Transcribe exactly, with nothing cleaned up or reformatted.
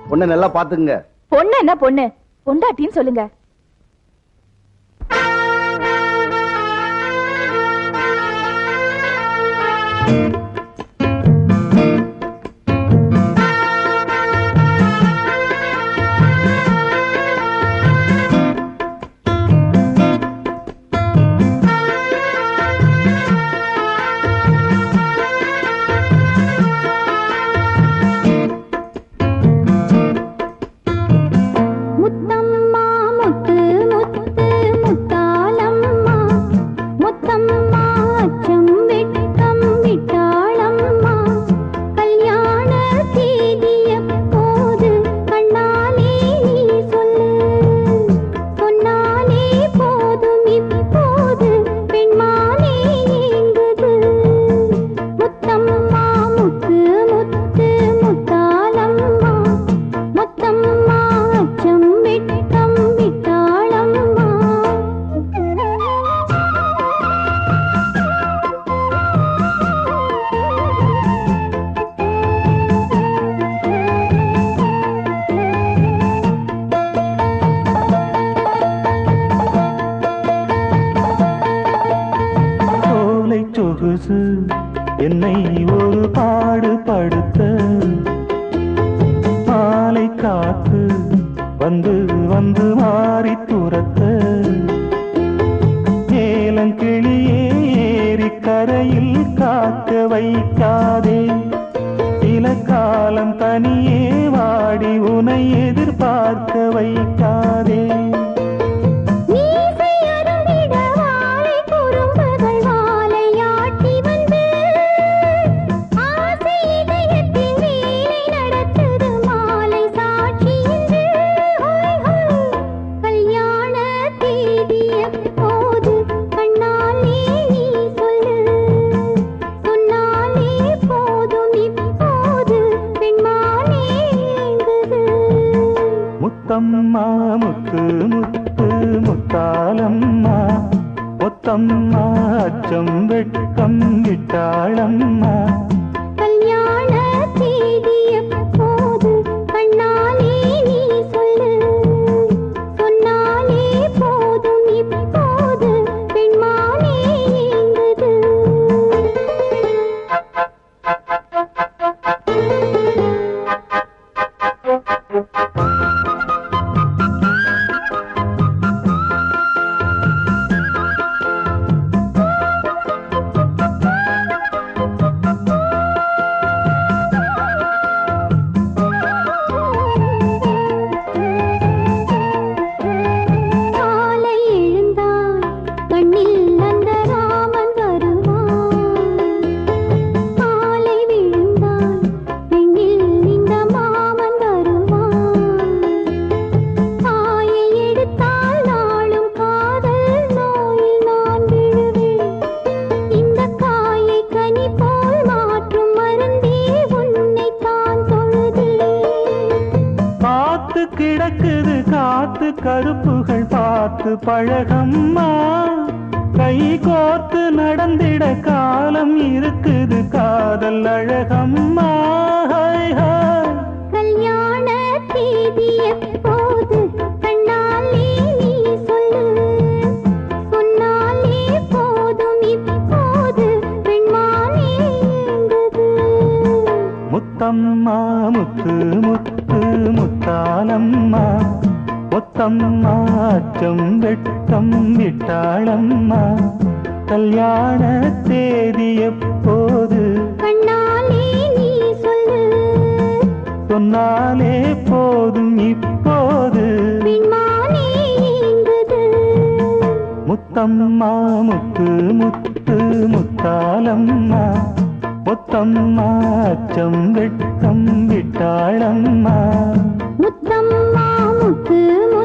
பொண்ணு நல்லா பாத்துக்குங்க. பொண்ணு என்ன பொண்ணு, பொண்டாட்டின்னு சொல்லுங்க. என்னை ஒரு பாடு படுத்த மாலை காத்து வந்து வந்து மாறி துரத்த ஏலங்கிளியே ஏறி கரையில் காக்க வைக்காதே சில காலம் தனியே வாடி உனை எதிர்பார்க்க வைக்காதே முத்தம்மா முத்து முத்து முத்தாலம்மா முத்தம்மா அச்சம் வெட்கம் விட்டாளம்மா கல்யாண தேதி எப்போது கண்ணாலே நீ சொல்லு சொன்னாலே போதும் இப்போது பெண்மானே ஏங்குது கிடக்குது காத்து கருப்புகள் பார்த்து பழகம்மா கை கோர்த்து நடந்திட காலம் இருக்குது காதல் அழகம்மா கல்யாண தேதி எப்போது கண்ணாலே நீ சொல்லு சொன்னாலே போதும் இப்போது பெண்மானே ஏங்குது முத்தம்மா முத்து முத்து முத்தாலம்மா முத்தம்மா அச்சம் வெட்கம் விட்டாளம்மா கல்யாண தேதி எப்போது கண்ணாலே நீ சொல்லு சொன்னாலே போதும் இப்போது பெண்மானே ஏங்குது முத்தம்மா முத்து முத்து முத்தாலம்மா முத்தம்மா அச்சம் வெட்கம் விட்டாளம்மா முத்தம்மா முத்து